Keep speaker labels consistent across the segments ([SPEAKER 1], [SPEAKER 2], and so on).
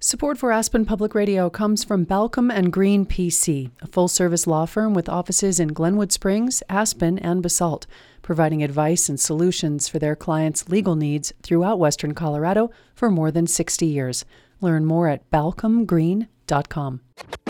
[SPEAKER 1] Support for Aspen Public Radio comes from Balcom and Green PC, a full-service law firm with offices in Glenwood Springs, Aspen, and Basalt, providing advice and solutions for their clients' legal needs throughout Western Colorado for more than 60 years. Learn more at balcomgreen.com.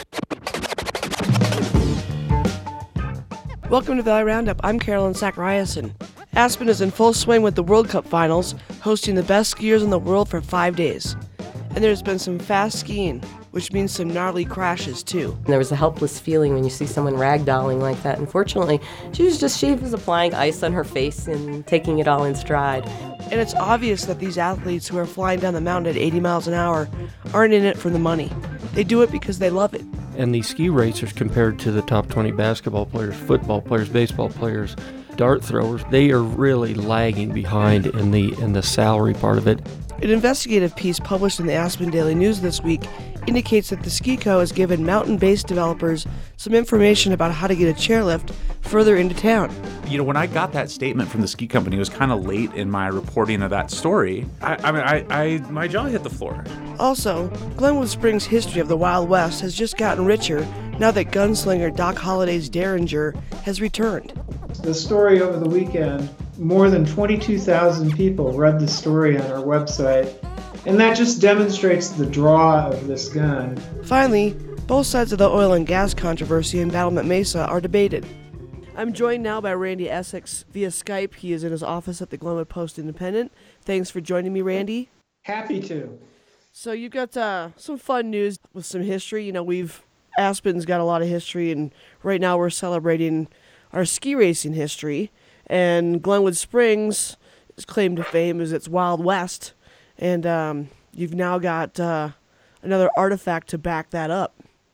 [SPEAKER 2] Welcome to Valley Roundup. I'm Carolyn Zachariason. Aspen is in full swing with the World Cup finals, hosting the best skiers in the world for 5 days. And there's been some fast skiing, which means some gnarly crashes, too.
[SPEAKER 3] There was a helpless feeling when you see someone ragdolling like that. Unfortunately, she was applying ice on her face and taking it all in stride.
[SPEAKER 2] And it's obvious that these athletes who are flying down the mountain at 80 miles an hour aren't in it for the money. They do it because they love it.
[SPEAKER 4] And these ski racers, compared to the top 20 basketball players, football players, baseball players, dart throwers, they are really lagging behind in the salary part of it.
[SPEAKER 2] An investigative piece published in the Aspen Daily News this week indicates that the Ski Co. has given mountain-based developers some information about how to get a chairlift further into town.
[SPEAKER 5] You know, when I got that statement from the ski company, it was kind of late in my reporting of that story. My jaw hit the floor.
[SPEAKER 2] Also, Glenwood Springs' history of the Wild West has just gotten richer now that gunslinger Doc Holliday's Derringer has returned.
[SPEAKER 6] The story over the weekend, more than 22,000 people read the story on our website, and that just demonstrates the draw of this gun.
[SPEAKER 2] Finally, both sides of the oil and gas controversy in Battlement Mesa are debated. I'm joined now by Randy Essex via Skype. He is in his office at the Glenwood Post-Independent. Thanks for joining me, Randy.
[SPEAKER 6] Happy to.
[SPEAKER 2] So you've got some fun news with some history. You know, Aspen's got a lot of history, and right now we're celebrating our ski racing history. And Glenwood Springs' claim to fame is its Wild West. And you've now got another artifact to back that up.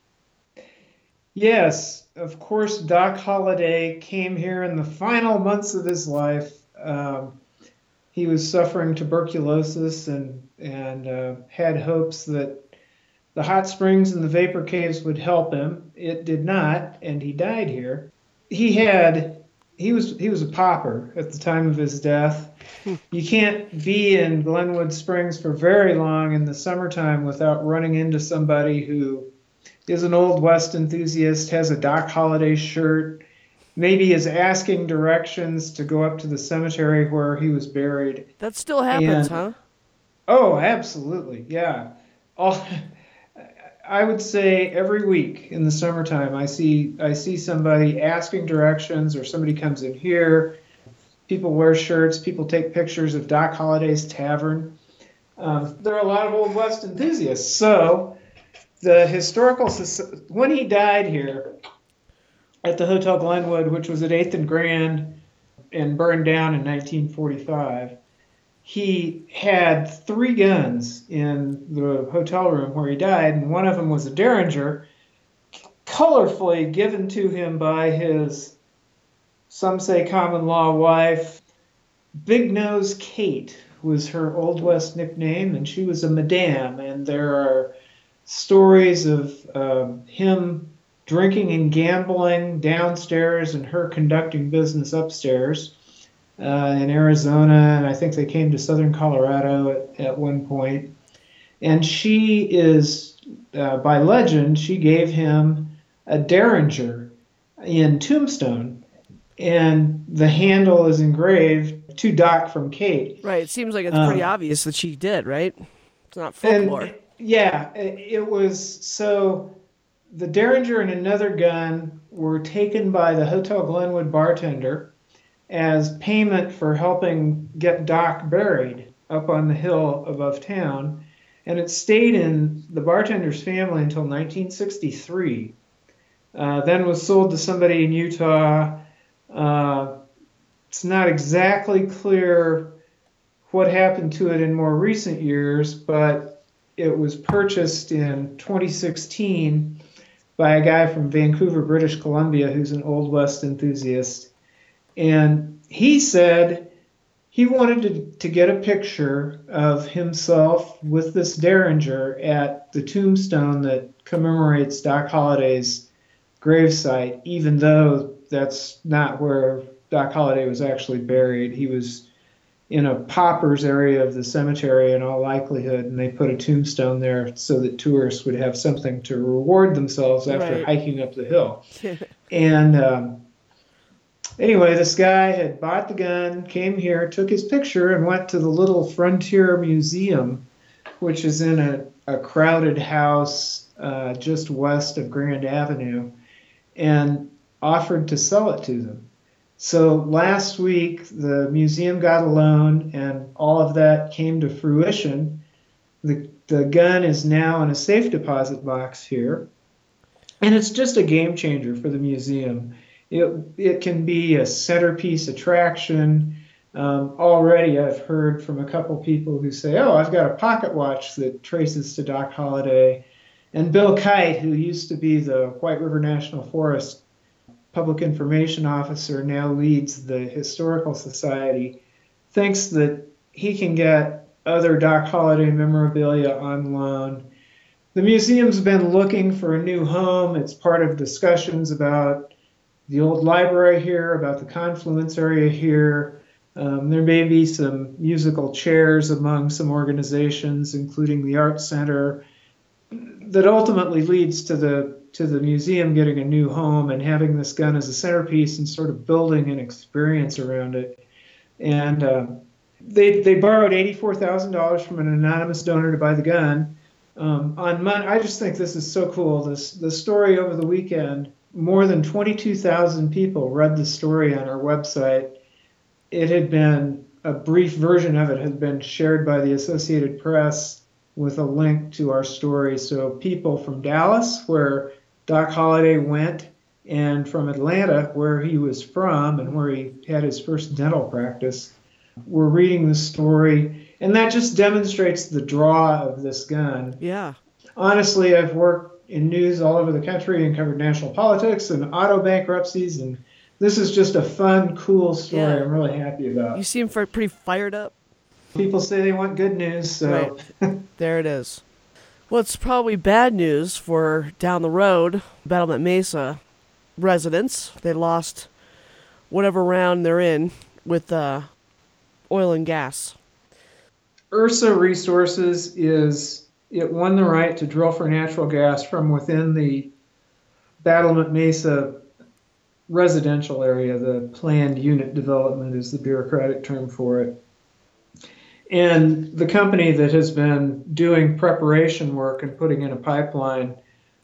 [SPEAKER 6] Yes, of course, Doc Holliday came here in the final months of his life. He was suffering tuberculosis and had hopes that the hot springs and the vapor caves would help him. It did not, and he died here. He was a pauper at the time of his death. You can't be in Glenwood Springs for very long in the summertime without running into somebody who is an Old West enthusiast, has a Doc Holliday shirt, maybe is asking directions to go up to the cemetery where he was buried.
[SPEAKER 2] That still happens, huh?
[SPEAKER 6] Oh, absolutely, yeah. I would say every week in the summertime, I see somebody asking directions, or somebody comes in here. People wear shirts. People take pictures of Doc Holliday's Tavern. There are a lot of Old West enthusiasts. So the when he died here at the Hotel Glenwood, which was at 8th and Grand and burned down in 1945, he had 3 guns in the hotel room where he died, and one of them was a Derringer, colorfully given to him by his, some say, common-law wife. Big Nose Kate was her Old West nickname, and she was a madame, and there are stories of him drinking and gambling downstairs and her conducting business upstairs. In Arizona, and I think they came to southern Colorado at one point. And she is, by legend, she gave him a Derringer in tombstone, and the handle is engraved to Doc from Kate.
[SPEAKER 2] Right, it seems like it's pretty obvious that she did, right? It's not folklore.
[SPEAKER 6] It was. So the Derringer and another gun were taken by the Hotel Glenwood bartender as payment for helping get Doc buried up on the hill above town. And it stayed in the bartender's family until 1963. Then was sold to somebody in Utah. It's not exactly clear what happened to it in more recent years, but it was purchased in 2016 by a guy from Vancouver, British Columbia, who's an Old West enthusiast. And he said he wanted to get a picture of himself with this Derringer at the tombstone that commemorates Doc Holliday's gravesite, even though that's not where Doc Holliday was actually buried. He was in a paupers area of the cemetery in all likelihood, and they put a tombstone there so that tourists would have something to reward themselves after
[SPEAKER 2] Right.
[SPEAKER 6] hiking up the hill. And anyway, this guy had bought the gun, came here, took his picture, and went to the little Frontier Museum, which is in a crowded house just west of Grand Avenue, and offered to sell it to them. So last week, the museum got a loan, and all of that came to fruition. The gun is now in a safe deposit box here, and it's just a game changer for the museum. It can be a centerpiece attraction. Already I've heard from a couple people who say, oh, I've got a pocket watch that traces to Doc Holliday. And Bill Kite, who used to be the White River National Forest public information officer, now leads the Historical Society, thinks that he can get other Doc Holliday memorabilia on loan. The museum's been looking for a new home. It's part of discussions about the old library here, about the Confluence area here. There may be some musical chairs among some organizations, including the Art Center, that ultimately leads to the museum getting a new home and having this gun as a centerpiece and sort of building an experience around it. And they borrowed $84,000 from an anonymous donor to buy the gun. On Monday, I just think this is so cool. The story over the weekend, more than 22,000 people read the story on our website. It had been, a brief version of it had been shared by the Associated Press with a link to our story. So people from Dallas, where Doc Holliday went, and from Atlanta, where he was from and where he had his first dental practice, were reading the story. And that just demonstrates the draw of this gun.
[SPEAKER 2] Yeah.
[SPEAKER 6] Honestly, I've worked in news all over the country and covered national politics and auto bankruptcies, and this is just a fun, cool story
[SPEAKER 2] Yeah.
[SPEAKER 6] I'm really happy about.
[SPEAKER 2] You seem pretty fired up.
[SPEAKER 6] People say they want good news, so
[SPEAKER 2] Right. There it is. Well, it's probably bad news for down the road, Battlement Mesa residents. They lost whatever round they're in with oil and gas.
[SPEAKER 6] Ursa Resources it won the right to drill for natural gas from within the Battlement Mesa residential area. The planned unit development is the bureaucratic term for it. And the company that has been doing preparation work and putting in a pipeline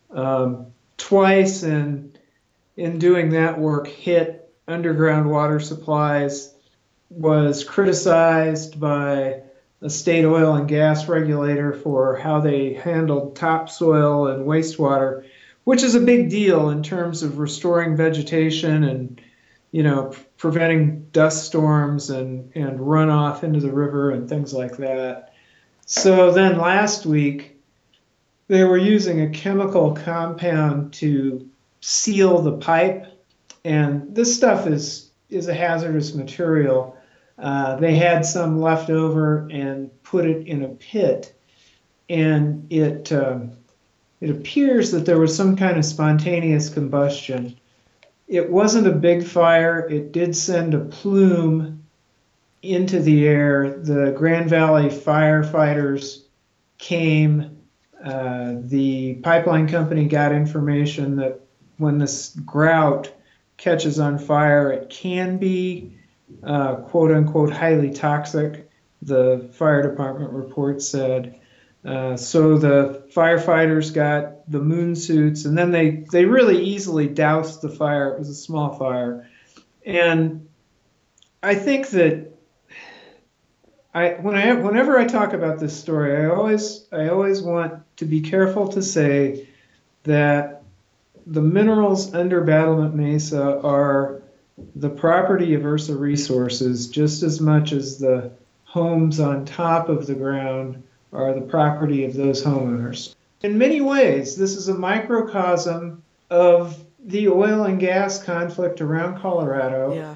[SPEAKER 6] twice in doing that work hit underground water supplies, was criticized by the state oil and gas regulator for how they handled topsoil and wastewater, which is a big deal in terms of restoring vegetation and, preventing dust storms and runoff into the river and things like that. So then last week, they were using a chemical compound to seal the pipe, and this stuff is a hazardous material. They had some left over and put it in a pit, and it appears that there was some kind of spontaneous combustion. It wasn't a big fire. It did send a plume into the air. The Grand Valley firefighters came. The pipeline company got information that when this grout catches on fire, it can be quote unquote highly toxic, the fire department report said. So the firefighters got the moon suits, and then they really easily doused the fire. It was a small fire. And I think that whenever I talk about this story, I always want to be careful to say that the minerals under Battlement Mesa are the property of Ursa Resources just as much as the homes on top of the ground are the property of those homeowners. In many ways, this is a microcosm of the oil and gas conflict around Colorado.
[SPEAKER 2] Yeah.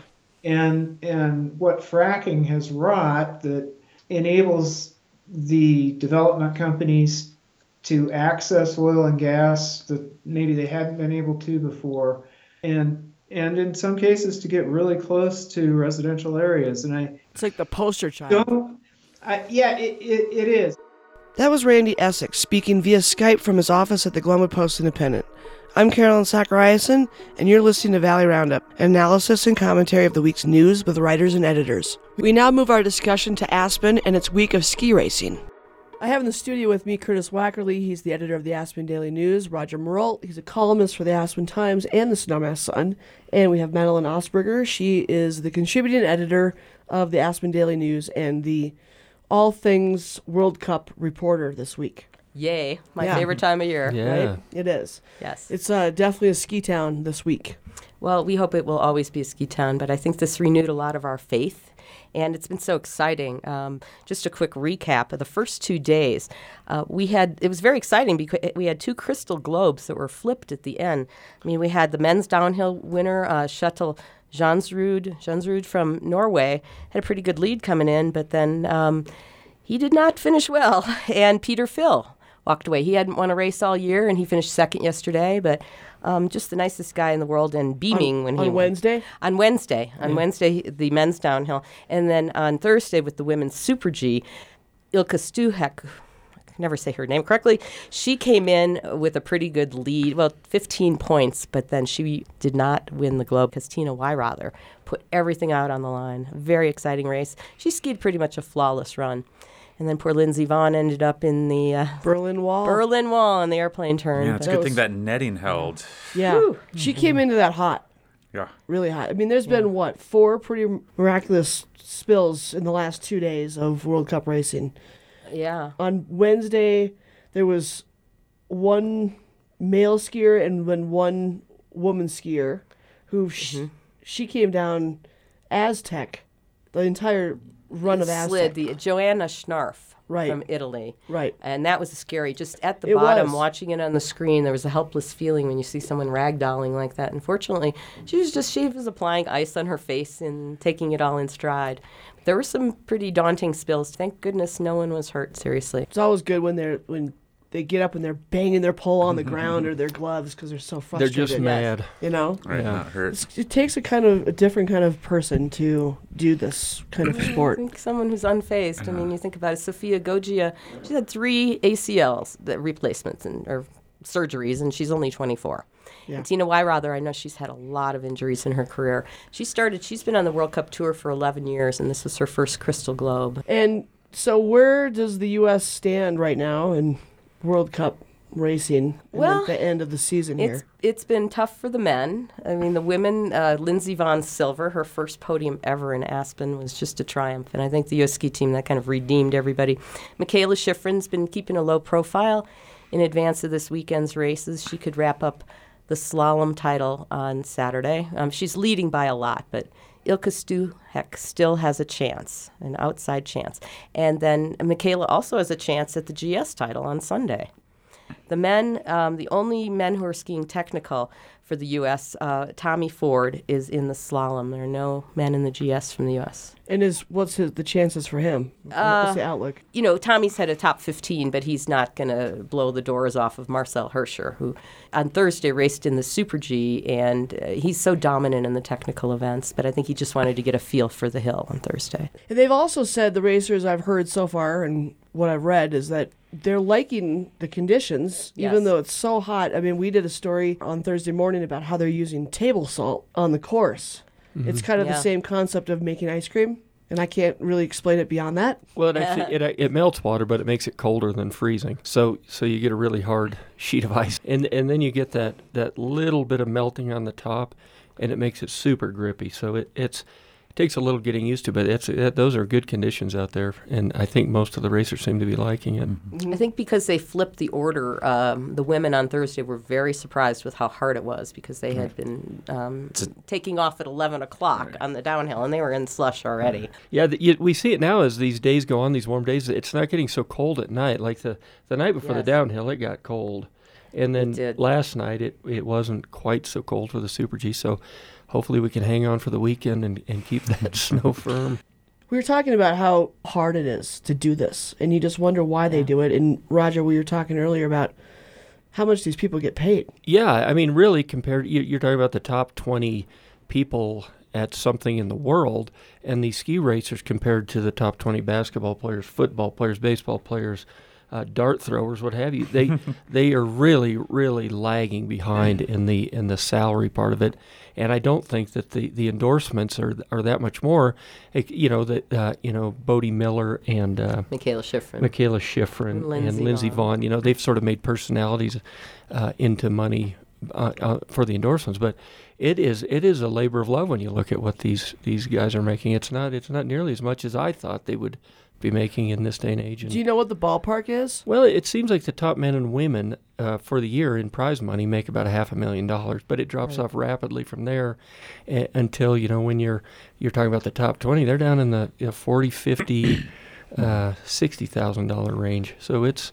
[SPEAKER 6] And what fracking has wrought that enables the development companies to access oil and gas that maybe they hadn't been able to before, and in some cases to get really close to residential areas. And
[SPEAKER 2] It's like the poster child.
[SPEAKER 6] Yeah, it is.
[SPEAKER 2] That was Randy Essex speaking via Skype from his office at the Glenwood Post-Independent. I'm Carolyn Zachariason, and you're listening to Valley Roundup, an analysis and commentary of the week's news with writers and editors. We now move our discussion to Aspen and its week of ski racing. I have in the studio with me Curtis Wackerly. He's the editor of the Aspen Daily News. Roger Muralt, he's a columnist for the Aspen Times and the Snowmass Sun. And we have Madeline Osberger. She is the contributing editor of the Aspen Daily News and the All Things World Cup reporter this week.
[SPEAKER 3] Yay, my favorite time of year.
[SPEAKER 4] Yeah.
[SPEAKER 2] Right? It is.
[SPEAKER 3] Yes.
[SPEAKER 2] It's definitely a ski town this week.
[SPEAKER 3] Well, we hope it will always be a ski town, but I think this renewed a lot of our faith, and it's been so exciting. Just a quick recap of the first 2 days. It was very exciting because we had 2 crystal globes that were flipped at the end. I mean, we had the men's downhill winner, Kjetil Jansrud from Norway, had a pretty good lead coming in, but then he did not finish well, and Peter Phil walked away. He hadn't won a race all year, and he finished second yesterday, but just the nicest guy in the world and beaming when he
[SPEAKER 2] on Wednesday?
[SPEAKER 3] On Wednesday. On Wednesday, the men's downhill. And then on Thursday with the women's Super G, Ilka Stuhek, I can never say her name correctly, she came in with a pretty good lead, 15 points, but then she did not win the Globe because Tina Weirather put everything out on the line. Very exciting race. She skied pretty much a flawless run. And then poor Lindsey Vonn ended up in the
[SPEAKER 2] Berlin Wall
[SPEAKER 3] on the airplane turn.
[SPEAKER 5] Yeah, it's a good thing that netting held.
[SPEAKER 2] Yeah. She came into that hot.
[SPEAKER 5] Yeah.
[SPEAKER 2] Really hot. I mean, there's been, 4 pretty miraculous spills in the last 2 days of World Cup racing.
[SPEAKER 3] Yeah.
[SPEAKER 2] On Wednesday, there was one male skier and then one woman skier who she came down Aztec, the entire run of Aztec.
[SPEAKER 3] Slid the Joanna Schnarf
[SPEAKER 2] Right.
[SPEAKER 3] from Italy.
[SPEAKER 2] Right.
[SPEAKER 3] And that was scary. Just at the
[SPEAKER 2] It
[SPEAKER 3] bottom,
[SPEAKER 2] was.
[SPEAKER 3] watching it on the screen, there was a helpless feeling when you see someone ragdolling like that. Unfortunately, she was applying ice on her face and taking it all in stride. There were some pretty daunting spills. Thank goodness no one was hurt, seriously.
[SPEAKER 2] It's always good when they get up and they're banging their pole on the ground or their gloves because they're so
[SPEAKER 4] They're
[SPEAKER 2] frustrated.
[SPEAKER 4] just mad.
[SPEAKER 2] You know?
[SPEAKER 5] Right,
[SPEAKER 4] Yeah.
[SPEAKER 5] not hurt.
[SPEAKER 2] It takes a different kind of person to do this kind of
[SPEAKER 3] I
[SPEAKER 2] sport.
[SPEAKER 3] think someone who's unfazed. I mean, you think about it, Sofia Goggia, she had 3 ACLs, replacements or surgeries, and she's only 24.
[SPEAKER 2] Yeah.
[SPEAKER 3] And Tina Weirather, I know she's had a lot of injuries in her career. She's been on the World Cup Tour for 11 years, and this was her first Crystal Globe.
[SPEAKER 2] And so where does the U.S. stand right now in World Cup racing at the end of the season here?
[SPEAKER 3] It's been tough for the men. I mean, the women, Lindsey Vonn silver, her first podium ever in Aspen was just a triumph. And I think the U.S. ski team, that kind of redeemed everybody. Michaela Schifrin's been keeping a low profile in advance of this weekend's races. She could wrap up the slalom title on Saturday. She's leading by a lot, but Ilka Stuhek still has a chance, an outside chance. And then Michaela also has a chance at the GS title on Sunday. The men, the only men who are skiing technical for the U.S., Tommy Ford is in the slalom. There are no men in the GS from the U.S.
[SPEAKER 2] And what's the chances for him? What's the outlook?
[SPEAKER 3] You know, Tommy's had a top 15, but he's not going to blow the doors off of Marcel Hirscher, who on Thursday raced in the Super G, and he's so dominant in the technical events, but I think he just wanted to get a feel for the hill on Thursday.
[SPEAKER 2] And they've also said, the racers I've heard so far and what I've read, is that they're liking the conditions, even
[SPEAKER 3] Yes.
[SPEAKER 2] though it's so hot. I mean, we did a story on Thursday morning about how they're using table salt on the course. It's kind of the
[SPEAKER 3] Yeah.
[SPEAKER 2] same concept of making ice cream, and I can't really explain it beyond that.
[SPEAKER 4] Well, it actually it melts water, but it makes it colder than freezing. So you get a really hard sheet of ice, and then you get that little bit of melting on the top, and it makes it super grippy. So it takes a little getting used to, but those are good conditions out there, and I think most of the racers seem to be liking it.
[SPEAKER 3] I think because they flipped the order, the women on Thursday were very surprised with how hard it was because they had been taking off at 11 o'clock on the downhill, and they were in slush already.
[SPEAKER 4] Yeah, we see it now as these days go on, these warm days. It's not getting so cold at night. Like the night before the
[SPEAKER 3] Yes.
[SPEAKER 4] downhill, it got cold. And then
[SPEAKER 3] did.
[SPEAKER 4] last night, it wasn't quite so cold for the Super G. So hopefully we can hang on for the weekend and keep that snow firm.
[SPEAKER 2] We were talking about how hard it is to do this, and you just wonder why they do it. And Roger, we were talking earlier about how much these people get paid.
[SPEAKER 4] Yeah, I mean, really, you're talking about the top 20 people at something in the world, and these ski racers compared to the top 20 basketball players, football players, baseball players, dart throwers, what have you, they are really, really lagging behind in the salary part of it. And I don't think that the endorsements are that much more. Bodie Miller and
[SPEAKER 3] Michaela Schifrin
[SPEAKER 4] and Lindsey Vonn. They've sort of made personalities into money for the endorsements. But it is a labor of love when you look at what these guys are making. It's not nearly as much as I thought they would be making in this day and age.
[SPEAKER 2] Do you know what the ballpark is?
[SPEAKER 4] Well, it seems like the top men and women for the year in prize money make about $500,000, but it drops off rapidly from there until, when you're talking about the top 20, they're down in the $40,000, $50,000, $60,000 range. So it's,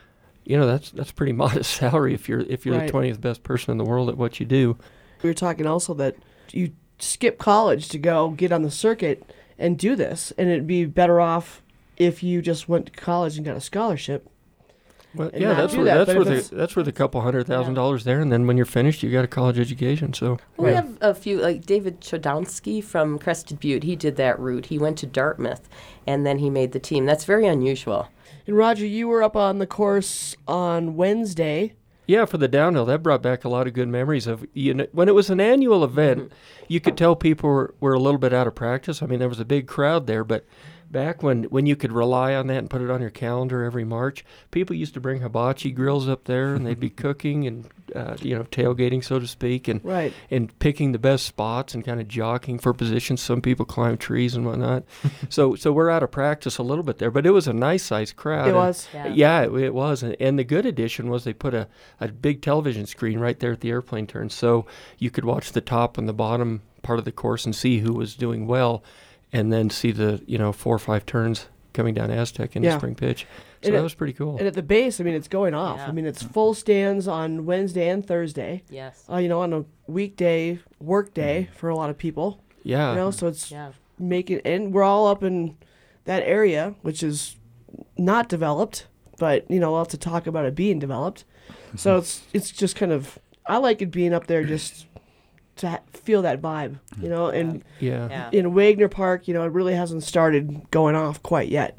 [SPEAKER 4] that's pretty modest salary if you're the 20th best person in the world at what you do.
[SPEAKER 2] We were talking also that you skip college to go get on the circuit and do this, and it'd be better off if you just went to college and got a scholarship.
[SPEAKER 4] Well, yeah, that's where the couple $100,000 there, and then when you're finished, you got a college education. So
[SPEAKER 3] we have a few, like David Chodonsky from Crested Butte. He did that route. He went to Dartmouth, and then he made the team. That's very unusual.
[SPEAKER 2] And Roger, you were up on the course on Wednesday.
[SPEAKER 4] Yeah, for the downhill, that brought back a lot of good memories of when it was an annual event. You could tell people were a little bit out of practice. I mean, there was a big crowd there, but back when you could rely on that and put it on your calendar every March, people used to bring hibachi grills up there, and they'd be cooking and tailgating, so to speak, and picking the best spots and kind of jockeying for positions. Some people climb trees and whatnot. so we're out of practice a little bit there, but it was a nice sized crowd.
[SPEAKER 2] It was.
[SPEAKER 4] It was. And the good addition was they put a big television screen right there at the airplane turn, so you could watch the top and the bottom part of the course and see who was doing well, and then see the 4 or 5 turns coming down Aztec in the spring pitch. So that was pretty cool.
[SPEAKER 2] And at the base, it's going off. Yeah. It's full stands on Wednesday and Thursday.
[SPEAKER 3] Yes.
[SPEAKER 2] On a weekday, work day for a lot of people.
[SPEAKER 4] Yeah.
[SPEAKER 2] So it's making, and we're all up in that area, which is not developed, but, lots to talk about it being developed. So it's just kind of, I like it being up there just to feel that vibe, and in Wagner Park, it really hasn't started going off quite yet.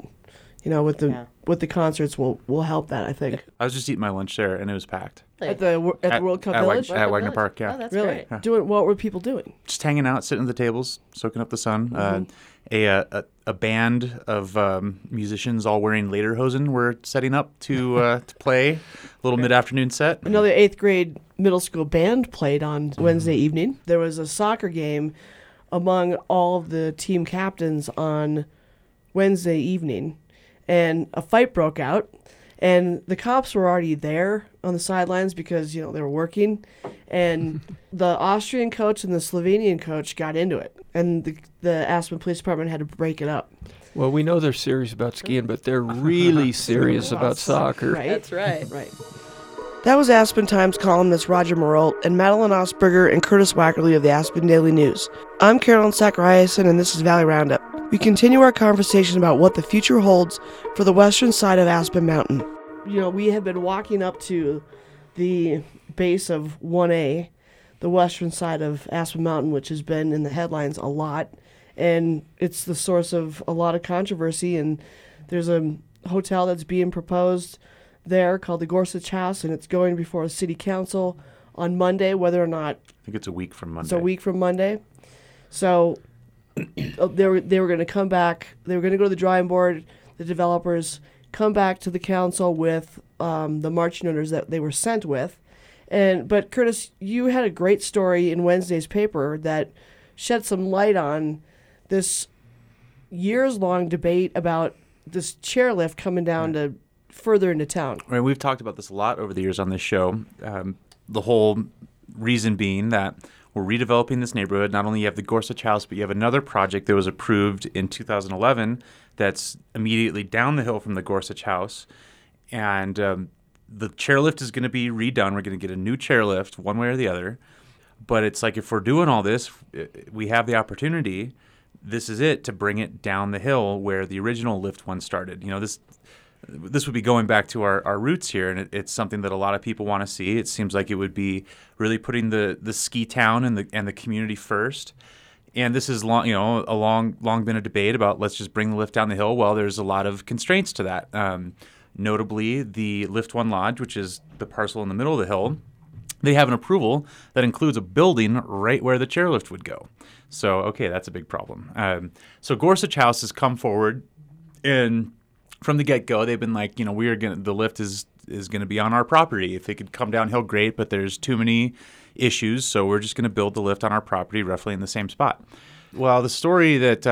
[SPEAKER 2] With the concerts will help that, I think.
[SPEAKER 5] I was just eating my lunch there, and it was packed.
[SPEAKER 2] At the World Cup Village?
[SPEAKER 5] At Wagner Park, yeah.
[SPEAKER 3] Oh, that's
[SPEAKER 2] really?
[SPEAKER 3] great.
[SPEAKER 2] Yeah. What were people doing?
[SPEAKER 5] Just hanging out, sitting at the tables, soaking up the sun. A band of musicians all wearing lederhosen were setting up to play a little mid-afternoon set.
[SPEAKER 2] Another 8th grade middle school band played on Wednesday evening. There was a soccer game among all of the team captains on Wednesday evening, and a fight broke out. And the cops were already there on the sidelines because, they were working. And the Austrian coach and the Slovenian coach got into it. And the Aspen Police Department had to break it up.
[SPEAKER 4] Well, we know they're serious about skiing, but they're really serious about soccer.
[SPEAKER 2] Right?
[SPEAKER 3] That's right.
[SPEAKER 2] Right. That was Aspen Times columnist Roger Marolt and Madeline Osberger and Curtis Wackerly of the Aspen Daily News. I'm Carolyn Zachariason, and this is Valley Roundup. We continue our conversation about what the future holds for the western side of Aspen Mountain. We have been walking up to the base of 1A, the western side of Aspen Mountain, which has been in the headlines a lot, and it's the source of a lot of controversy. And there's a hotel that's being proposed there called the Gorsuch House, and it's going before a city council on Monday, whether or not...
[SPEAKER 5] I think it's a week from Monday.
[SPEAKER 2] It's a week from Monday. So they were going to come back. They were going to go to the drawing board, the developers, come back to the council with the marching orders that they were sent with. But Curtis, you had a great story in Wednesday's paper that shed some light on this years-long debate about this chairlift coming down to further into town.
[SPEAKER 5] Right, we've talked about this a lot over the years on this show. The whole reason being that we're redeveloping this neighborhood. Not only you have the Gorsuch House, but you have another project that was approved in 2011 that's immediately down the hill from the Gorsuch House. And the chairlift is going to be redone. We're going to get a new chairlift one way or the other. But it's like if we're doing all this, we have the opportunity, this is it, to bring it down the hill where the original lift one started. This would be going back to our roots here, and it's something that a lot of people want to see. It seems like it would be really putting the ski town and the community first. And this is long been a debate about let's just bring the lift down the hill. Well, there's a lot of constraints to that. Notably, the Lift 1 Lodge, which is the parcel in the middle of the hill, they have an approval that includes a building right where the chairlift would go. So, okay, that's a big problem. So Gorsuch House has come forward, and from the get-go, they've been like, the lift is going to be on our property. If it could come downhill, great, but there's too many issues, so we're just going to build the lift on our property roughly in the same spot. Well, the story that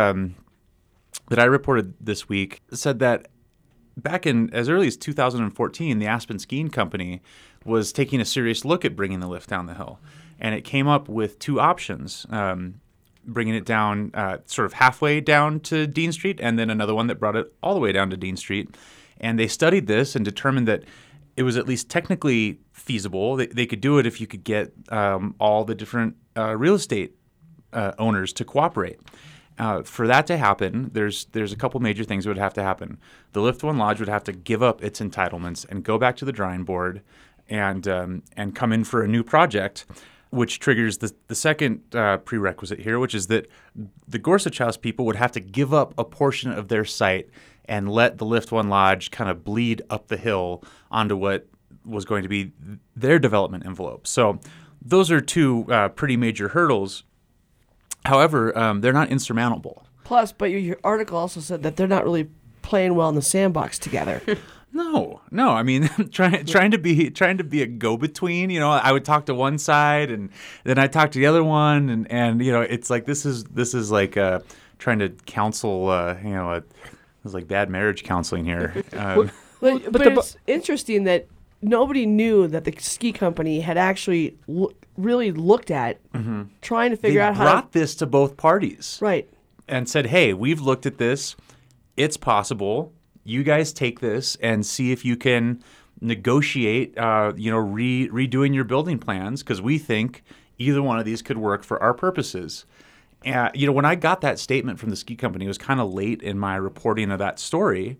[SPEAKER 5] I reported this week said that back in as early as 2014, the Aspen Skiing Company was taking a serious look at bringing the lift down the hill. And it came up with two options, bringing it down sort of halfway down to Dean Street, and then another one that brought it all the way down to Dean Street. And they studied this and determined that it was at least technically feasible. They could do it if you could get all the different real estate owners to cooperate. For that to happen, there's a couple major things that would have to happen. The Lift 1 Lodge would have to give up its entitlements and go back to the drawing board and come in for a new project, which triggers the second prerequisite here, which is that the Gorsuch House people would have to give up a portion of their site and let the Lift 1 Lodge kind of bleed up the hill onto what was going to be their development envelope. So those are two pretty major hurdles. However, they're not insurmountable.
[SPEAKER 2] Plus, but your article also said that they're not really playing well in the sandbox together.
[SPEAKER 5] No. I mean, trying to be a go-between. I would talk to one side, and then I talk to the other one, and it's like this is like trying to counsel. It's like bad marriage counseling here.
[SPEAKER 2] But it's interesting that nobody knew that the ski company had actually really looked at trying to figure out how.
[SPEAKER 5] They brought this to both parties,
[SPEAKER 2] right?
[SPEAKER 5] And said, "Hey, we've looked at this. It's possible. You guys take this and see if you can negotiate, redoing your building plans, because we think either one of these could work for our purposes." When I got that statement from the ski company, it was kind of late in my reporting of that story.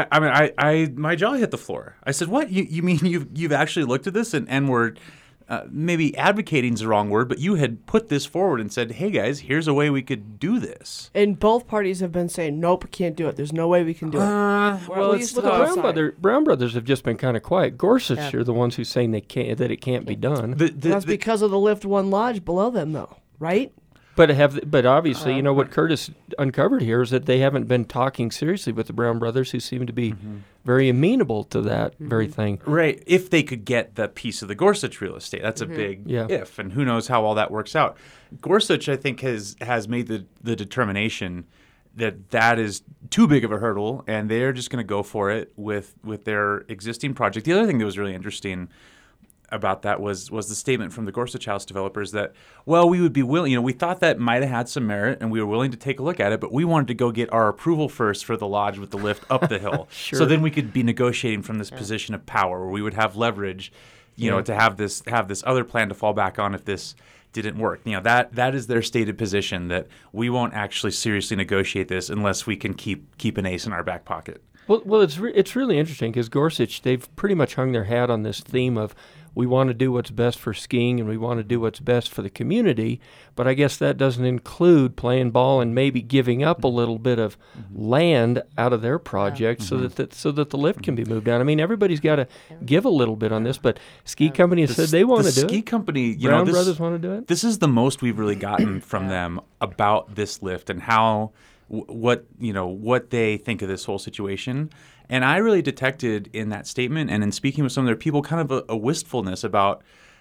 [SPEAKER 5] My jaw hit the floor. I said, "What? You mean you've actually looked at this and were maybe advocating is the wrong word, but you had put this forward and said, hey guys, here's a way we could do this."
[SPEAKER 2] And both parties have been saying, "Nope, can't do it. There's no way we can do it."
[SPEAKER 4] Well, it's the Brown Brothers have just been kind of quiet. Gorsuch are the ones who are saying that it can't be done.
[SPEAKER 2] That's because of the Lift 1 Lodge below them, though, right?
[SPEAKER 4] But obviously, what Curtis uncovered here is that they haven't been talking seriously with the Brown Brothers, who seem to be very amenable to that very thing.
[SPEAKER 5] Right. If they could get the piece of the Gorsuch real estate, that's a big if, and who knows how all that works out. Gorsuch, I think, has made the determination that is too big of a hurdle, and they're just going to go for it with their existing project. The other thing that was really interesting about that was the statement from the Gorsuch House developers that, well, we would be willing, we thought that might have had some merit and we were willing to take a look at it, but we wanted to go get our approval first for the lodge with the lift up the hill.
[SPEAKER 4] Sure.
[SPEAKER 5] So then we could be negotiating from this position of power where we would have leverage, to have this other plan to fall back on if this didn't work. That is their stated position, that we won't actually seriously negotiate this unless we can keep an ace in our back pocket.
[SPEAKER 4] Well, it's really interesting because Gorsuch, they've pretty much hung their hat on this theme of we want to do what's best for skiing and we want to do what's best for the community, but I guess that doesn't include playing ball and maybe giving up a little bit of land out of their project so that the lift can be moved down. I mean, everybody's got to give a little bit on this, but ski company has said they want to do it.
[SPEAKER 5] The ski company,
[SPEAKER 4] Brown Brothers want to do it.
[SPEAKER 5] This is the most we've really gotten from them about this lift and how what they think of this whole situation. And I really detected in that statement and in speaking with some of their people kind of a wistfulness about,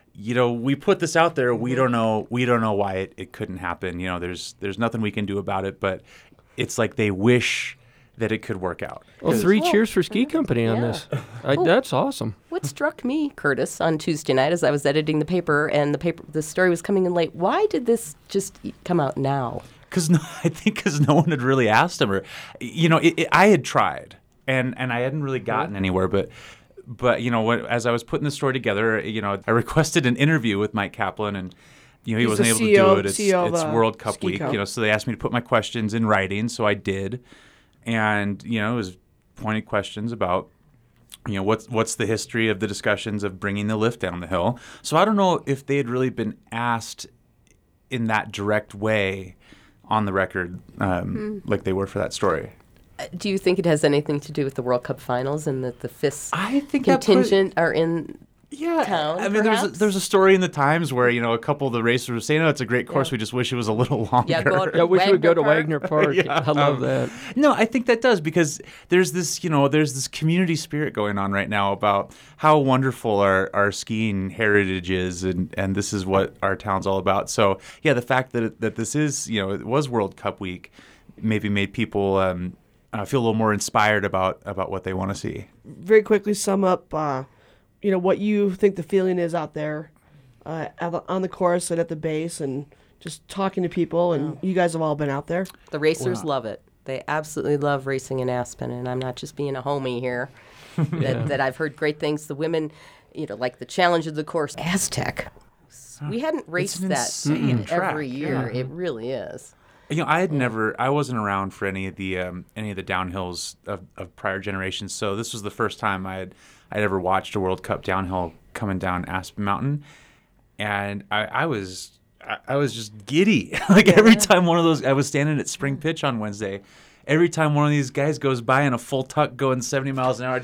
[SPEAKER 5] we put this out there. We don't know why it couldn't happen. There's nothing we can do about it, but it's like they wish that it could work out.
[SPEAKER 4] Well, three cheers for ski company on this. That's awesome.
[SPEAKER 3] What struck me, Curtis, on Tuesday night as I was editing the paper and the story was coming in late, why did this just come out now?
[SPEAKER 5] Because no one had really asked him, or I had tried. And I hadn't really gotten anywhere, but as I was putting the story together, I requested an interview with Mike Kaplan, and he wasn't able to do it. It's World Cup week, so they asked me to put my questions in writing, so I did, and it was pointed questions about what's the history of the discussions of bringing the lift down the hill. So I don't know if they had really been asked in that direct way on the record like they were for that story.
[SPEAKER 3] Do you think it has anything to do with the World Cup finals and that the FIS
[SPEAKER 5] I think
[SPEAKER 3] contingent are in town?
[SPEAKER 5] I mean, there's a story in the Times where a couple of the racers were saying, "Oh, it's a great course. We just wish it was a little longer."
[SPEAKER 3] Yeah,
[SPEAKER 4] I wish we would go to
[SPEAKER 3] Park.
[SPEAKER 4] Wagner Park. I love that.
[SPEAKER 5] No, I think that does, because there's this community spirit going on right now about how wonderful our skiing heritage is, and this is what our town's all about. So yeah, the fact that this is it was World Cup week maybe made people feel a little more inspired about what they want to see.
[SPEAKER 2] Very quickly sum up, what you think the feeling is out there on the course and at the base, and just talking to people. And you guys have all been out there.
[SPEAKER 3] The racers love it. They absolutely love racing in Aspen, and I'm not just being a homie here. that I've heard great things. The women, like the challenge of the course, Aztec. We hadn't raced that every year. It really is.
[SPEAKER 5] I wasn't around for any of the downhills of prior generations, so this was the first time I'd ever watched a World Cup downhill coming down Aspen Mountain, and I was just giddy. Every time one of those, I was standing at Spring Pitch on Wednesday. Every time one of these guys goes by in a full tuck going 70 miles an hour,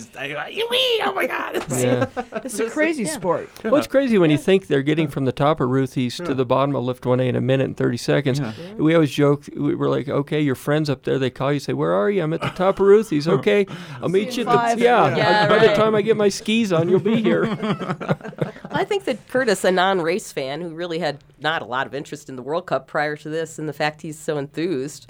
[SPEAKER 5] oh my God.
[SPEAKER 2] It's a crazy sport.
[SPEAKER 4] Well, it's crazy when you think they're getting from the top of Ruthie's to the bottom of Lift 1A in a minute and 30 seconds. Yeah. We always joke, we're like, okay, your friend's up there. They call you, say, where are you? I'm at the top of Ruthie's. Okay, I'll meet you at the, by the time I get my skis on, you'll be here.
[SPEAKER 3] I think that Curtis, a non-race fan who really had not a lot of interest in the World Cup prior to this, and the fact he's so enthused,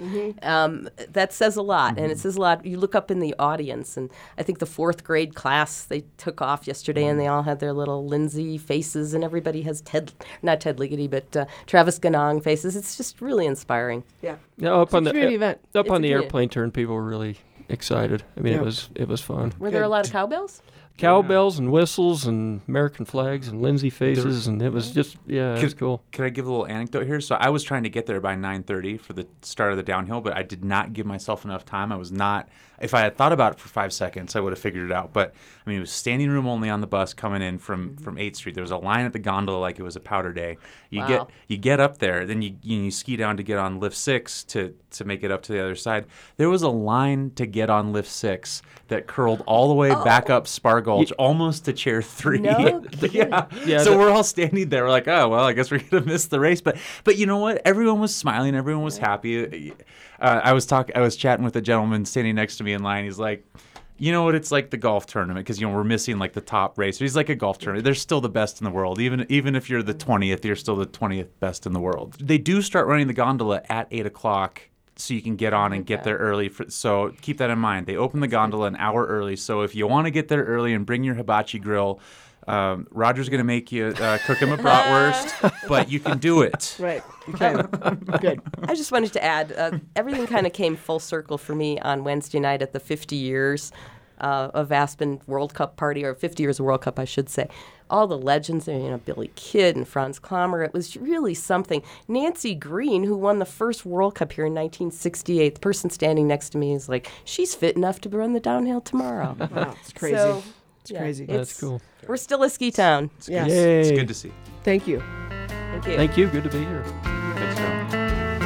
[SPEAKER 3] that says a lot. And it says a lot. You look up in the audience, and I think the 4th grade class, they took off yesterday, and they all had their little Lindsay faces, and everybody has not Ted Ligety, but Travis Ganong faces. It's just really inspiring.
[SPEAKER 2] Yeah.
[SPEAKER 4] Up on the
[SPEAKER 2] event.
[SPEAKER 4] Up on the airplane turn, people were really excited. I mean, it was fun.
[SPEAKER 3] Were there a lot of cowbells?
[SPEAKER 4] Cowbells and whistles and American flags and Lindsay faces, and it was just, it was cool.
[SPEAKER 5] Can I give a little anecdote here? So I was trying to get there by 9:30 for the start of the downhill, but I did not give myself enough time. I was not, if I had thought about it for 5 seconds, I would have figured it out. But, I mean, it was standing room only on the bus coming in from 8th Street. There was a line at the gondola like it was a powder day. You get up there, then you ski down to get on Lift 6 to make it up to the other side. There was a line to get on Lift 6 that curled all the way back up Spar Gulch, almost to Chair 3.
[SPEAKER 3] No
[SPEAKER 5] So we're all standing there. We're like, oh, well, I guess we're going to miss the race. But you know what? Everyone was smiling. Everyone was happy. I was chatting with a gentleman standing next to me in line. He's like, you know what? It's like the golf tournament, because we're missing like the top racer. He's like a golf tournament. They're still the best in the world. Even if you're the 20th, you're still the 20th best in the world. They do start running the gondola at 8 o'clock. So you can get on and get there early. So keep that in mind. They open the gondola an hour early. So if you want to get there early and bring your hibachi grill, Roger's going to make you cook him a bratwurst, but you can do it.
[SPEAKER 2] Right. Okay. Good.
[SPEAKER 3] I just wanted to add, everything kind of came full circle for me on Wednesday night at the 50 years of Aspen World Cup party, or 50 years of World Cup, I should say. All the legends, Billy Kidd and Franz Klammer. It was really something. Nancy Green, who won the first World Cup here in 1968, the person standing next to me is like, she's fit enough to run the downhill tomorrow.
[SPEAKER 2] Wow, it's crazy.
[SPEAKER 3] So,
[SPEAKER 2] it's crazy.
[SPEAKER 4] That's cool.
[SPEAKER 3] We're still a ski town.
[SPEAKER 2] Yes.
[SPEAKER 5] It's good to see.
[SPEAKER 2] Thank you.
[SPEAKER 3] Thank you.
[SPEAKER 4] Thank you. Good to be here.
[SPEAKER 5] Thanks, Phil.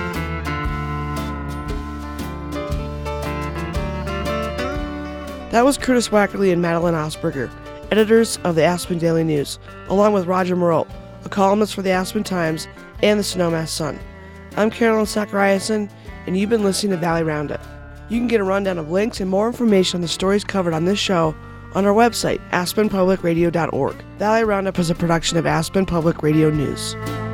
[SPEAKER 2] That was Curtis Wackerly and Madeline Osberger, editors of the Aspen Daily News, along with Roger Marolt, a columnist for the Aspen Times and the Snowmass Sun. I'm Carolyn Zachariason, and you've been listening to Valley Roundup. You can get a rundown of links and more information on the stories covered on this show on our website, aspenpublicradio.org. Valley Roundup is a production of Aspen Public Radio News.